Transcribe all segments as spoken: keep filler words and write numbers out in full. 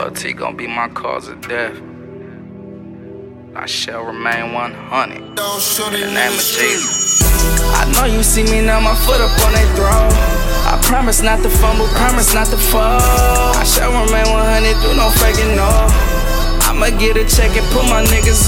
Loyalty gon' be my cause of death. I shall remain one hundred. In the name of Jesus. I know you see me now, my foot up on they throat. I promise not to fumble, promise not to fall. I shall remain one hundred, do no faking, no. I'ma get a check and put my niggas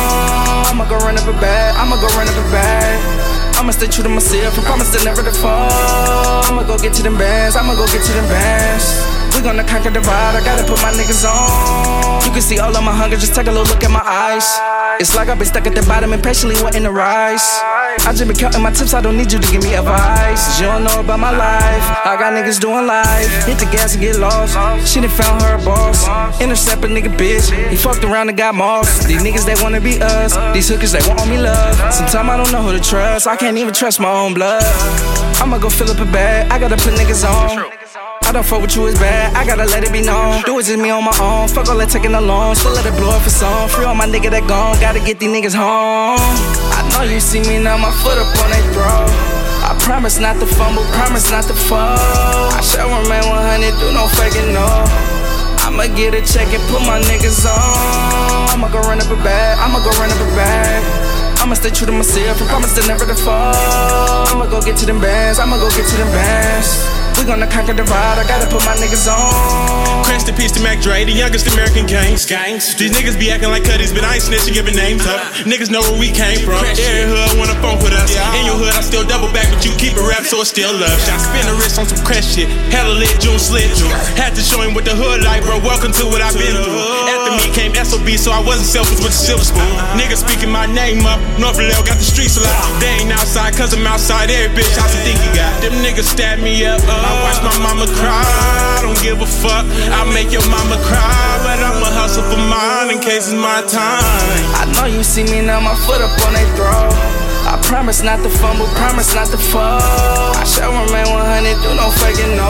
on. I'ma go run up a bag, I'ma go run up a bag. I'ma stay true to myself and promise to never to fall. I'ma go get to them bands, I'ma go get to them bands. We gonna conquer the divide, I gotta put my niggas on. You can see all of my hunger, just take a little look at my eyes. It's like I've been stuck at the bottom, impatiently waiting to rise. I just been counting my tips, I don't need you to give me advice. You don't know about my life, I got niggas doing life. Hit the gas and get lost, she done found her boss. Intercept a nigga bitch, he fucked around and got moss. These niggas they wanna be us, these hookers they want me love. Sometimes I don't know who to trust, I can't even trust my own blood. I'ma go fill up a bag, I gotta put niggas on. I don't fuck with you, it's bad, I gotta let it be known. Do it just me on my own, fuck all that taking along. Still let it blow up for some, free all my nigga that gone. Gotta get these niggas home. I know you see me now, my foot up on they throat. I promise not to fumble, promise not to fall. I shall remain one hundred, do no faking, no. I'ma get a check and put my niggas on. I'ma go run up a bag, I'ma go run up a bag. I'ma stay true to myself and promise to never to fall. I'ma go get to them bands, I'ma go get to them bands. We gonna conquer the divide, I gotta put my niggas on. Rest in peace to Mac Dre, the youngest American gangs. These niggas be acting like cutties, but I ain't snitching, giving names up. Niggas know where we came from. Every hood wanna funk with us. In your hood, I still double back, but you keep it rap, so it's still love. Shot spin the wrist on some crash shit. Hella lit, June slit. Had to show him what the hood like, bro. Welcome to what I've been through. After me came S O B, so I wasn't selfish with the silver spoon. Niggas speaking my name up. North Vallejo got the streets alive. They ain't outside, cause I'm outside. Every bitch house I think you got. Them niggas stab me up. I watch my mama cry. I don't give a fuck. I make your mama cry, but I'ma hustle for mine in case it's my time. I know you see me now, my foot up on they throat. I promise not to fumble, promise not to fall. I shall remain one hundred, do no faking, no.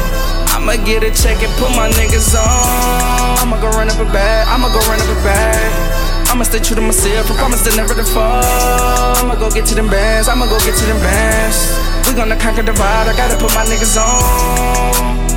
I'ma get a check and put my niggas on. I'ma go run up a bag, I'ma go run up a bag. I'ma stay true to myself and promise to never to fall. I'ma go get to them bands, I'ma go get to them bands. We gonna conquer the divide, I gotta put my niggas on.